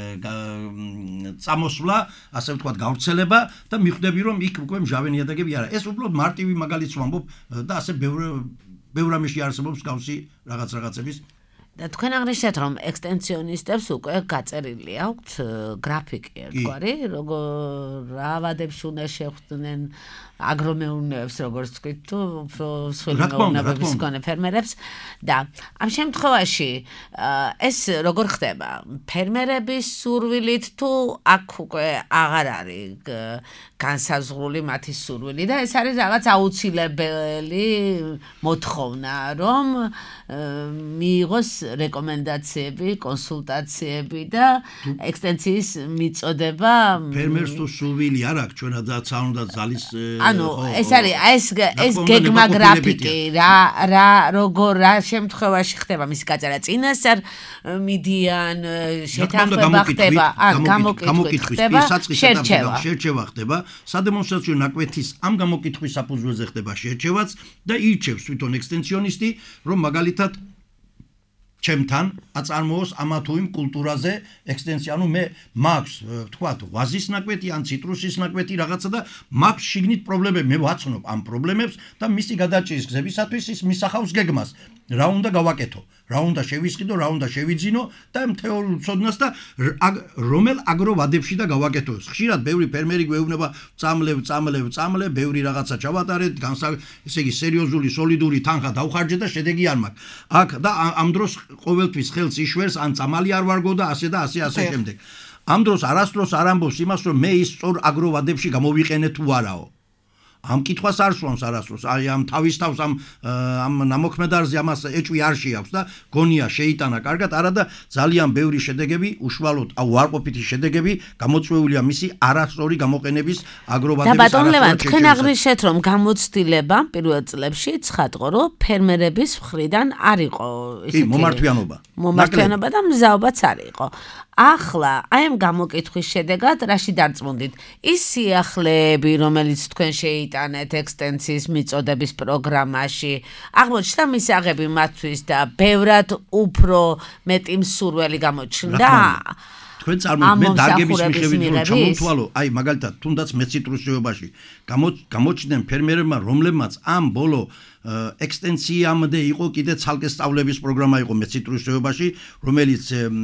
წამოსვლა ასე ვთქვათ გავრცელება და მიხვდები რომ იქ უკვე მჟავე ნიადაგები არა ეს უბრალოდ მარტივი მაგალითს ვამბობ და ასე ბევრ ბევრ ამაში არსებობს გავსი რაღაც რაღაცების და თქვენ აღნიშნეთ რომ ექსტენსიონისტებს უკვე გაწერილი აქვთ გრაფიკი ერთგვარი როგორ რა ვადებში უნდა შეხვდნენ აგრომეურნეებს როგორც თქვით თუ უფრო სრული მეურნეობის მქონე ფერმერებს და ამ შემთხვევაში ეს როგორ ხდება ფერმერების სურვილით თუ აქ უკვე აღარ არის განსაზღვრული მათი სურვილი და ეს არის რაღაც აუცილებელი მოთხოვნა რომ მიიღოს რეკომენდაციები, კონსულტაციები და ექსტენსიის მიწოდება ფერმერს თუ სურვილი არ აქვს ჩვენადაც არ უნდა ძალის ანუ ეს არის ეს ეს გეგმა გრაფიკი რა რა როგორ რა შემთხვევაში ხდება მისი გაწერა წინასწარ მიდიან შეთანხმება ხდება ან გამოკითხვით ხდება შერჩევა შერჩევა ხდება სადემონსტრაციო ნაკვეთის ამ გამოკითხვის საფუძველზე ხდება შერჩევაც და ირჩევს თვითონ ექსტენსიონისტი რომ მაგალითად ჩემთან აწარმოოს ამა თუ იმ კულტურაზე ექსტენსია, ანუ მე მაქვს ვთქვათ ვაზის ნაკვეთი ან ციტრუსის ნაკვეთი რაღაცა და მაქვს შიგნით პრობლემები, მე ვაცნობ ამ პრობლემებს და მისი გადაჭრის გზებისათვის ის მისახავს გეგმას. რა უნდა გავაკეთო, რა უნდა შევისყიდო, რა უნდა შევიძინო და თეორიულ ცოდნას და რომელ აგროვადებში და გავაკეთო. ხშირად ბევრი ფერმერი გვეუბნება წამლევ, წამლევ, წამლევ, ბევრი რაღაცა ჩავატარეთ, ესე იგი სერიოზული, სოლიდური თანხა დავხარჯე და შედეგი არ მაქვს. აქ და ამ დროს ყოველთვის ხელს იშვერს ან წამალი არ ვარგო და ასე და ასე ასე შემდეგ. ამ დროს არასდროს არ ამბობს იმას, რომ მე ის სწორ აგროვადებში გამოვიყენე თუ არაო. ამ კითხვას არ სვამს არასდროს. აი ამ თავის თავს ამ ამ ნამოქმედარზე ამას ეჭვი არ შეაქვს და გონია შეიტანა კარგად, არა და ძალიან ბევრი შედეგები, უშუალოდ აუ უარყოფითი შედეგები გამოწვეულია მისი არასწორი გამოყენების აგროვადების და ბატონ ლევან, თქვენ აღნიშნეთ რომ გამოცდილება პირველ წლებში ცხადყო რომ ფერმერების მხრიდან არ იყო ისეთი მომართვიანობა. მომართვიანობა და მზაობაც არ იყო. ახლა აი ამ გამოკითხვის შედეგად რაში დარწმუნდით? ის სიახლეები, რომელიც თქვენ შეიტანეთ ექსტენსიის მიწოდების პროგრამაში, აღმოჩნდა მისაღები მათთვის და ბევრად უფრო მეტი მსურველი გამოჩნდა? თქვენ წარმოიდგინეთ მე დარგების მიხედვით რომ ჩამოვთვალო, აი მაგალითად თუნდაც მეციტრუსეობაში გამოჩნდნენ ფერმერებმა, რომლებმაც ამ ბოლო ექსტენსიამდე იყო კიდე ცალკე სწავლების პროგრამა იყო მეციტრუსეობაში, რომელიც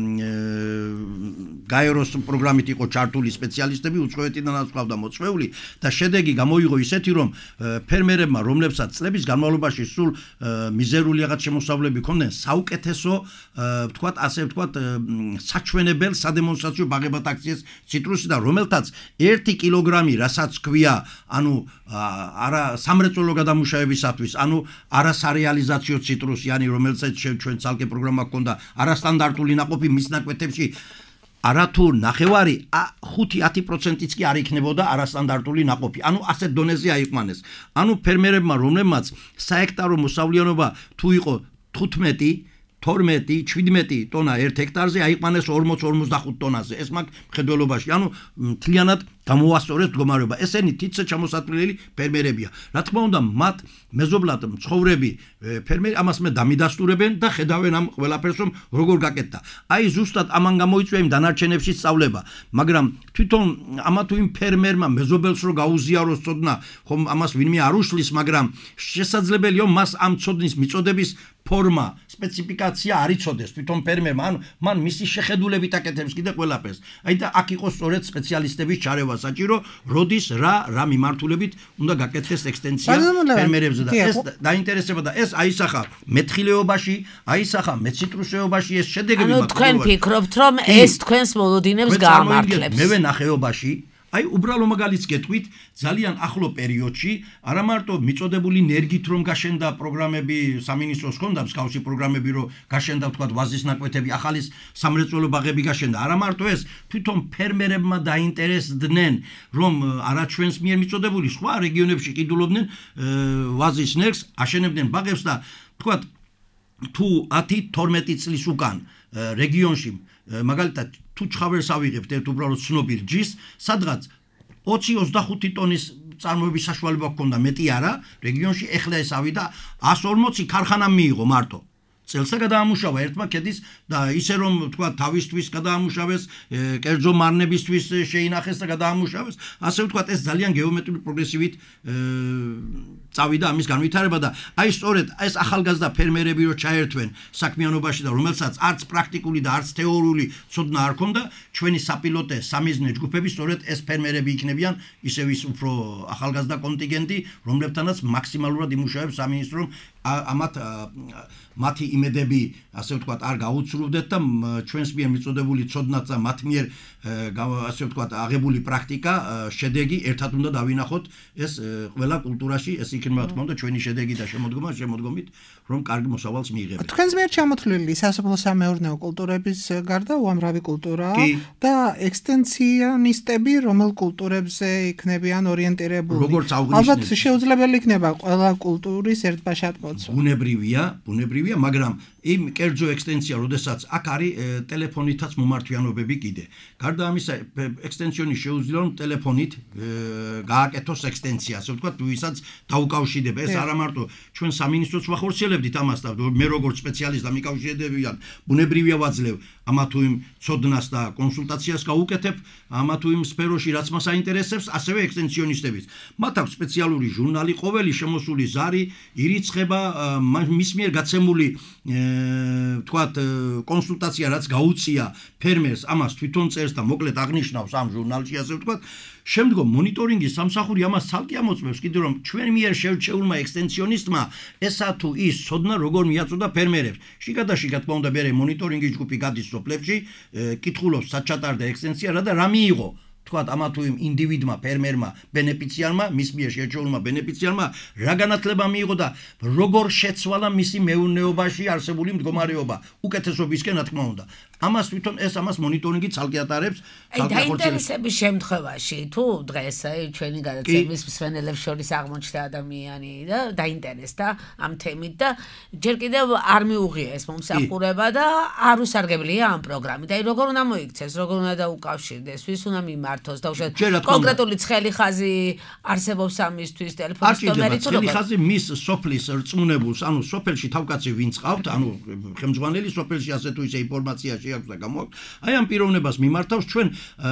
გაეროს პროგრამით იყო ჩართული სპეციალისტები, უცხოეთიდანაც ყავდა მოწვეული და შედეგი გამოიღო ისეთი, რომ ფერმერებმა, რომლებსაც წლების განმავლობაში სულ მიზერული რაღაც შემოსავლები ჰქონდნენ, საუკეთესო, ვთქვათ, ასე ვთქვათ, საჩვენებელ სადემონსტრაციო ბაღებად აქციეს ციტრუსი და რომელთაც ერთი კილოგრამი, რასაც ქვია, ანუ არა სამრეწველო გადამუშავებისათვის, ანუ არასარეალიზაციო ციტრუსი, ანუ რომელსაც ჩვენ ცალკე პროგრამა ჰქონდა, არასტანდარტული ნაყოფი მის ნაკვეთებში არათუ ნახევარი ხუთი ათი პროცენტიც კი არ იქნებოდა არასტანდარტული ნაყოფი. ანუ ასეთ დონეზე აიყვანეს. ანუ ფერმერებმა, რომლებმაც საექტარო მოსავლიანობა თუ იყო თხუთმეტი თორმეტი შვიდმეტი ტონა ერთ ჰექტარზე აიყვანეს ორმოც ორმოცდახუთ ტონაზე. ეს მაგ მხედველობაში, ანუ მთლიანად გამოასწორეს მდგომარეობა. ესენი თითზე ჩამოსატვლელი ფერმერებია. რა თქმა უნდა, მათ მეზობლად მცხოვრები ფერმერი ამას მე დამიდასტურებენ და ხედავენ ამ ყველაფერს, რომ როგორ გაკეთდა. აი ზუსტად ამან გამოიწვია იმ დანარჩენებში სწავლება, მაგრამ თვითონ ამა თუ იმ ფერმერმა მეზობელს რო გაუზიაროს ცოდნა, ხომ ამას ვინმე არ უშლის, მაგრამ შესაძლებელია მას ამ ცოდნის მიწოდების ფორმა, სპეციფიკაცია არ იცოდეს თვითონ ფერმერმა, ანუ მან მისი შეხედულებით აკეთებს კიდე ყველაფერს. აი და აქ იყო სწორედ სპეციალისტების ჩარევა მუშაობა საჭირო, როდის რა რა მიმართულებით უნდა გაკეთდეს ექსტენსია ფერმერებზე და ეს დაინტერესება და ეს აისახა მეთხილეობაში, აისახა მეციტრუსეობაში ეს შედეგები მაქვს. ანუ თქვენ ფიქრობთ, რომ ეს თქვენს მოლოდინებს გაამართლებს? მე ვენახეობაში აი უბრალო მაგალითს გეტყვით ძალიან ახლო პერიოდში არა მარტო მიწოდებული ნერგით რომ გაშენდა პროგრამები სამინისტროს ჰქონდა მსგავსი პროგრამები რომ გაშენდა თქვა ვაზის ნაკვეთები ახალი სამრეწველო ბაღები გაშენდა არა მარტო ეს თვითონ ფერმერებმა დაინტერესდნენ რომ არაჩვენს მიერ მიწოდებული სხვა რეგიონებში ყიდულობდნენ ვაზის ნერგს აშენებდნენ ბაღებს და თქვა თუ ათი თორმეტი წლის უკან რეგიონში მაგალითად თუ ჩხავერს ავიღებთ ერთ უბრალოდ ცნობილ ჯის სადღაც ოცი ოცდახუთი ტონის წარმოების საშუალება ჰქონდა მეტი არა რეგიონში ეხლა ეს ავიდა εκατს ორმოცი ქარხანა მიიღო მარტო წელსა გადაამუშავა ერთმა ქედის და ისე რომ თქვა თავისთვის გადაამუშავეს კერძო მარნებისთვის შეინახეს და გადაამუშავეს ასე ვთქვათ ეს ძალიან გეომეტრიული პროგრესივით წავიდა ამის განვითარება და აი სწორედ ეს ახალგაზრდა ფერმერები რო ჩაერთვენ საქმიანობაში და რომელსაც არც პრაქტიკული და არც თეორიული ცოდნა არ ჰქონდა ჩვენი საპილოტე სამიზნე ჯგუფები სწორედ ეს ფერმერები იქნებიან ისევ ის უფრო ახალგაზრდა კონტინგენტი რომლებთანაც მაქსიმალურად იმუშავებს სამინისტრო ამათ მათი იმედები ასე ვთქვათ არ გაუცრუვდეთ და ჩვენს მიერ მიწოდებული ცოდნაც და მათ მიერ ასე ვთქვათ აღებული პრაქტიკა შედეგი ერთად უნდა დავინახოთ ეს ყველა კულტურაში ეს იქნება თქმა უნდა ჩვენი შედეგი და შემოდგომა შემოდგომით რომ კარგი მოსავალს მიიღებთ. თქვენს მიერ ჩამოთვლილი სასოფლო-სამეურნეო კულტურების გარდა უამრავი კულტურაა და ექსტენსიონისტები რომელ კულტურებზე იქნებიან ორიენტირებული. ალბათ შეუძლებელი იქნება ყველა კულტურის ერთბაშად მოცვა. ბუნებრივია, ბუნებრივია, მაგრამ იმ კერძო ექსტენსია, როდესაც აქ არის ტელეფონითაც მომართვიანობები კიდე. გარდა ამისა, ექსტენსიონი შეუძლია რომ ტელეფონით გააკეთოს ექსტენსია, ასე ვთქვათ, ვისაც დაუკავშირდება. ეს არა მარტო ჩვენ სამინისტროს ვახორციელებდით ამას და მე როგორც სპეციალისტი ამიკავშირებიან, ბუნებრივია ვაძლევ ამა თუ იმ ცოდნას და კონსულტაციას გავუკეთებ, ამა თუ იმ სფეროში რაც მას აინტერესებს, ასევე ექსტენსიონისტების. მათ აქვს სპეციალური ჟურნალი, ყოველი შემოსული ზარი ირიცხება მის მიერ გაცემული თქვათ კონსულტაცია რაც გაუწია ფერმერს ამას თვითონ წერს და მოკლედ აღნიშნავს ამ ჟურნალში ასე ვთქვათ შემდგომ მონიტორინგის სამსახური ამას ცალკე ამოწმებს კიდე რომ ჩვენ მიერ შევჩეულმა ექსტენსიონისტმა ესა თუ ის ცოდნა როგორ მიაწოდა ფერმერებს შიგადაშიგა თქმა უნდა მე მონიტორინგის ჯგუფი გადის სოფლებში კითხულობს საჩატარდა ექსტენსია რა და რა მიიღო თქვათ ამა თუ იმ ინდივიდმა, ფერმერმა, ბენეფიციარმა, მის მიერ შერჩეულმა ბენეფიციარმა რა განათლება მიიღო და როგორ შეცვალა მისი მეურნეობაში არსებული მდგომარეობა უკეთესობისკენ რა თქმა უნდა. ამას თვითონ ეს ამას მონიტორინგი ცალკე ატარებს. აი დაინტერესების შემთხვევაში თუ დღეს აი ჩვენი გადაცემის მსმენელებს შორის აღმოჩნდა ადამიანი და დაინტერესდა ამ თემით და ჯერ კიდევ არ მიუღია ეს მომსახურება და არ უსარგებლია ამ პროგრამით. აი როგორ უნდა მოიქცეს, როგორ უნდა დაუკავშირდეს, ვის უნდა მიმართოს და უშუალოდ კონკრეტული ცხელი ხაზი არსებობს ამისთვის ტელეფონის ნომერი თუ ცხელი ხაზი მის სოფლის რწმუნებულს, ანუ სოფელში თავკაცი ვინც ყავთ, ანუ ხელმძღვანელი სოფელში ასე თუ ისე ინფორმაცია აქვს და გამოაქვს. აი ამ პიროვნებას მიმართავს ჩვენ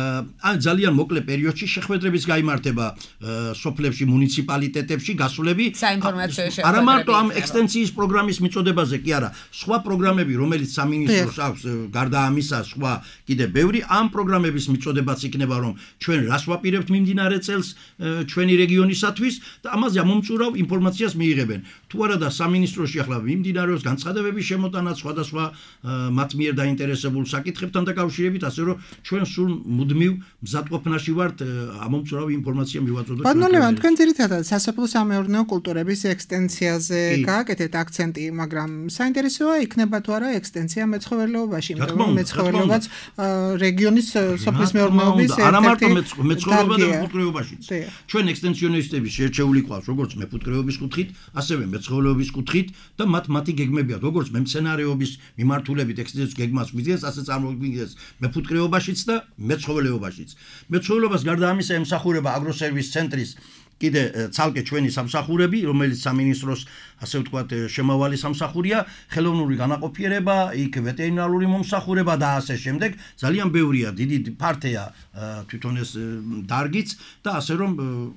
ან ძალიან მოკლე პერიოდში შეხვედრების გაიმართება სოფლებში, მუნიციპალიტეტებში გასულები. საინფორმაციო შეხვედრები. არა მარტო ამ ექსტენსიის პროგრამის მიწოდებაზე კი არა, სხვა პროგრამები, რომელიც სამინისტროს აქვს, გარდა ამისა, სხვა კიდე ბევრი ამ პროგრამების მიწოდებაც იქნება რომ ჩვენ რას ვაპირებთ მიმდინარე წელს ჩვენი რეგიონისათვის და ამაზე ამომწურავ ინფორმაციას მიიღებენ. თუ არა და სამინისტროში ახლა მიმდინარეობს განცხადებების შემოტანა სხვადასხვა მათ მიერ დაინტერესებულ საკითხებთან დაკავშირებით, ასე რომ ჩვენ სულ მუდმივ მზადყოფნაში ვართ ამომწურავ ინფორმაცია მივაწოდოთ. ბატონო ლევან, თქვენ ძირითადად სასოფლო-სამეურნეო კულტურების ექსტენსიაზე გააკეთეთ აქცენტი, მაგრამ საინტერესოა იქნება თუ არა ექსტენსია მეცხოველეობაში, იმიტომ რომ მეცხოველეობაც რეგიონის სოფლის მეურნეობის არა მარტო მეცხოველეობა და მეფუტკრეობაშიც. ჩვენ ექსტენსიონისტები შერჩეული ყავს, როგორც მეფუტკრეობის კუთხით, ასევე მეცხოველეობის კუთხით და მათ მათი გეგმებია, როგორც მემცენარეობის მიმართულებით ექსტენსიის გეგმას გვიძიეს, ასე წარმოგვიდგენს მეფუტკრეობაშიც და მეცხოველეობაშიც. მეცხოველეობას გარდა ამისა ემსახურება აგროსერვის ცენტრის კიდე ცალკე ჩვენი სამსახურები, რომელიც სამინისტროს ასე ვთქვათ შემავალი სამსახურია, ხელოვნური განაყოფიერება, იქ ვეტერინარული მომსახურება და ასე შემდეგ, ძალიან ბევრია, დიდი ფართეა თვითონ ეს დარგიც და ასე რომ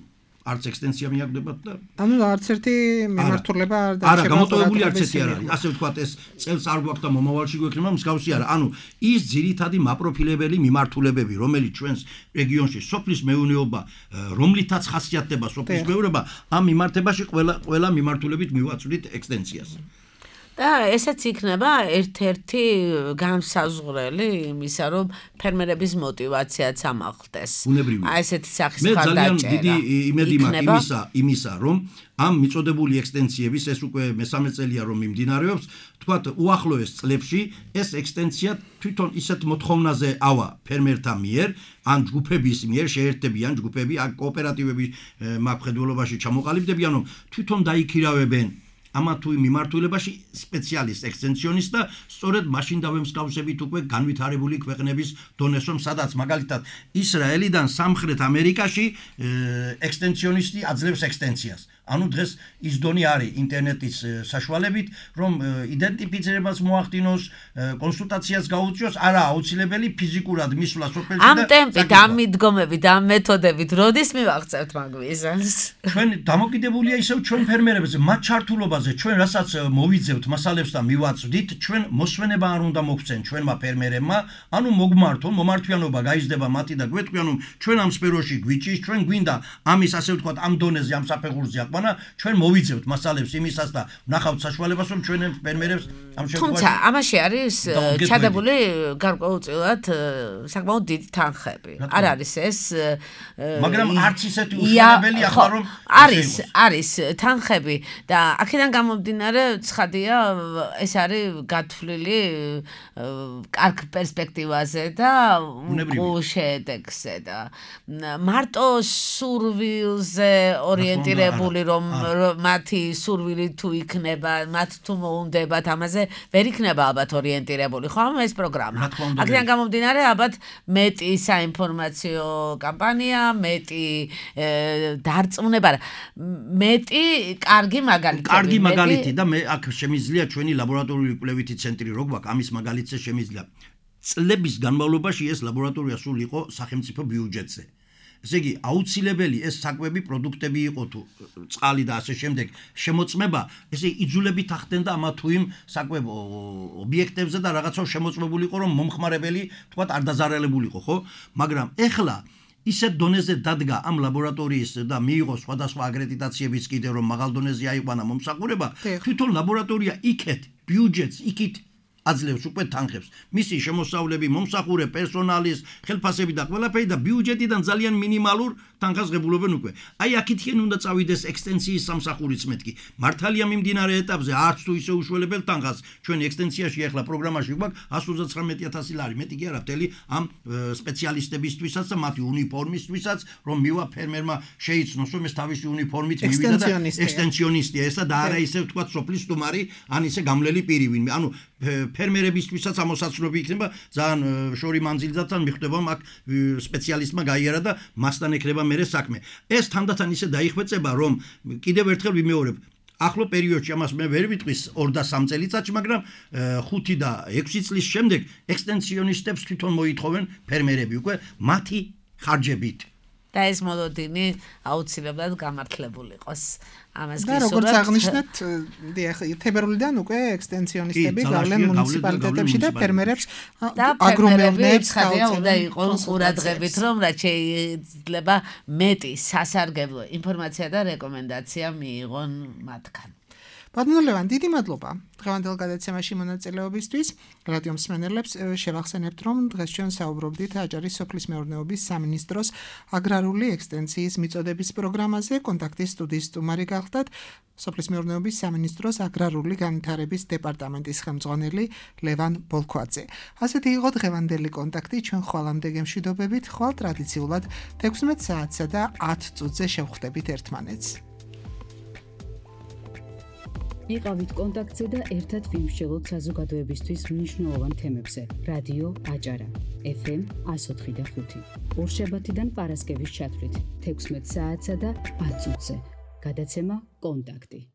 არც ექსტენსია მიაგდებათ და ანუ არც ერთი მიმართულება არ და არა გამოტოვებული არც ერთი არ არის. ასე ვთქვათ, ეს წელს არ გვაქვს და მომავალში გვექნება მსგავსი არა. ანუ ის ძირითადი მაპროფილებელი მიმართულებები, რომელიც ჩვენს რეგიონში სოფლის მეურნეობა, რომლითაც ხასიათდება სოფლის მეურნეობა, ამ მიმართებაში ყველა ყველა მიმართულებით მივაწვდით ექსტენსიას. და ესეც იქნება ერთ-ერთი განსაზღვრელი იმისა, რომ ფერმერების მოტივაციაც ამაღლდეს. აი ესეთი სახის ხარდაჭერა. მე ძალიან დიდი იმედი მაქვს იმისა, იმისა, რომ ამ მიწოდებული ექსტენსიების ეს უკვე მესამე წელია რომ მიმდინარეობს, თქვათ უახლოეს წლებში ეს ექსტენსია თვითონ ისეთ მოთხოვნაზე ავა ფერმერთა მიერ, ან ჯგუფების მიერ შეერთებიან ჯგუფები, ან კოოპერატივები მაფხედველობაში ჩამოყალიბდებიან, რომ თვითონ დაიქირავებენ ამა თუ იმ მიმართულებაში სპეციალისტ ექსტენსიონისტ და სწორედ მაშინ დავემსგავსებით უკვე განვითარებული ქვეყნების დონეს, რომ სადაც მაგალითად ისრაელიდან სამხრეთ ამერიკაში ექსტენსიონისტი აძლევს ექსტენსიას. ანუ დღეს ის დონე არის ინტერნეტის საშუალებით, რომ იდენტიფიცირებას მოახდინოს, კონსულტაციას გაუწიოს, არა აუცილებელი ფიზიკურად მისვლა სოფელში და ამ ტემპით, ამ მიდგომებით, ამ მეთოდებით როდის მივაღწევთ მაგ ვიზანს? ჩვენ დამოკიდებულია ისევ ჩვენ ფერმერებზე, მათ ჩართულობაზე, ჩვენ რასაც მოვიძევთ მასალებს და მივაწვდით, ჩვენ მოსვენება არ უნდა მოგვცენ ჩვენმა ფერმერებმა, ანუ მოგმართონ, მომართვიანობა გაიზრდება მათი და გვეტყვიან, რომ ჩვენ ამ სფეროში გვიჭირს, ჩვენ გვინდა ამის ასე ვთქვათ, ამ დონეზე, ამ საფეხურზე ჩვენ მოვიძევთ მასალებს იმისას და ვნახავთ საშუალებას, რომ ჩვენ ფერმერებს ამ შემთხვევაში თუმცა ამაში არის ჩადებული გარკვეულწილად საკმაოდ დიდი თანხები. არ არის ეს მაგრამ არც ისეთი უშუალებელი ახლა რომ არის არის თანხები და აქედან გამომდინარე ცხადია ეს არის გათვლილი კარგ პერსპექტივაზე და შედეგზე და მარტო სურვილზე ორიენტირებული რომ მათი სურვილი თუ იქნება, მათ თუ მოუნდებათ, ამაზე ვერ იქნება ალბათ ორიენტირებული, ხო, ეს პროგრამა. აქედან გამომდინარე, ალბათ მეტი საინფორმაციო კამპანია, მეტი დარწმუნება, მეტი კარგი მაგალითი. კარგი მაგალითი და მე აქ შემიძლია ჩვენი ლაბორატორიული კვლევითი ცენტრი რო გვაქვს, ამის მაგალითზე შემიძლია. წლების განმავლობაში ეს ლაბორატორია სულ იყო სახელმწიფო ბიუჯეტზე. ესე იგი აუცილებელი ეს საკვები პროდუქტები იყო თუ წყალი და ასე შემდეგ შემოწმება, ესე იძულებით ახდენდა ამა თუ იმ საკვებ ობიექტებზე და რაღაცა შემოწმებული იყო, რომ მომხმარებელი თქვათ არ დაზარალებულიყო, ხო? მაგრამ ეხლა ისეთ დონეზე დადგა ამ ლაბორატორიის და მიიღო სხვადასხვა აკრედიტაციებიც კიდე რომ მაღალ დონეზე აიყვანა მომსახურება, თვითონ ლაბორატორია იქეთ ბიუჯეტს იქით აძლევს უკვე თანხებს. მისი შემოსავლები, მომსახურე პერსონალის, ხელფასები და ყველაფერი და ბიუჯეტიდან ძალიან მინიმალურ თანხას ღებულობენ უკვე. აი აქეთკენ უნდა წავიდეს ექსტენსიის სამსახურიც მეთქი. მართალია მიმდინარე ეტაპზე არც თუ ისე უშველებელ თანხას ჩვენ ექსტენსიაში ახლა პროგრამაში გვაქვს εκατს ოცდაათი ათასი ლარი, მეტი კი არა მთელი ამ სპეციალისტებისთვისაც და მათი უნიფორმისთვისაც, რომ მივა ფერმერმა შეიცნოს, რომ ეს თავისი უნიფორმით მივიდა და ექსტენსიონისტია ესა და არა ისე ვთქვათ სოფლის სტუმარი, ან ისე გამლელი პირი ვინმე. ანუ ფერმერებისთვისაც ამოსაცნობი იქნება ძალიან შორი მანძილიდან მიხვდება მაგ სპეციალისტმა გაიარა და მასთან ეკრება მერე საქმე. ეს თანდათან ისე დაიხვეწება, რომ კიდევ ერთხელ ვიმეორებ, ახლო პერიოდში ამას მე ვერ ვიტყვის ორ და სამ წელიწადში, მაგრამ ხუთი და ექვსი წლის შემდეგ ექსტენსიონისტებს თვითონ მოითხოვენ ფერმერები უკვე მათი ხარჯებით. და ეს მოლოდინი აუცილებლად გამართლებული იყოს. ამას გისურვებთ. და როგორც აღნიშნეთ, დიახ, თებერვლიდან უკვე ექსტენსიონისტები გავლენ მუნიციპალიტეტებში და ფერმერებს აგრომეურნეებს უნდა იყოს ყურადღებით, რომ რაც შეიძლება მეტი სასარგებლო ინფორმაცია და რეკომენდაცია მიიღონ მათგან. ბატონო ლევან, დიდი მადლობა დღევანდელ გადაცემაში მონაწილეობისთვის. რადიო მსმენელებს შევახსენებთ, რომ დღეს ჩვენ საუბრობდით აჭარის სოფლის მეურნეობის სამინისტროს აგრარული ექსტენსიის მიწოდების პროგრამაზე. კონტაქტის სტუდიის სტუმარი გახლდათ სოფლის მეურნეობის სამინისტროს აგრარული განვითარების დეპარტამენტის ხელმძღვანელი ლევან ბოლქვაძე. ასეთი იყო დღევანდელი კონტაქტი. ჩვენ ხვალამდე გემშვიდობებით, ხვალ ტრადიციულად თექვსმეტ საათსა და ათ წუთზე შევხვდებით ერთმანეთს. იყავით კონტაქტზე და ერთად ვიმსჯელოთ საზოგადოებისთვის მნიშვნელოვან თემებზე. რადიო აჭარა ეფ ემ εκατს ოთხი და ხუთი. ორშაბათიდან პარასკევის ჩათვლით თექვსმეტ საათსა და ათ წუთზე. გადაცემა კონტაქტი.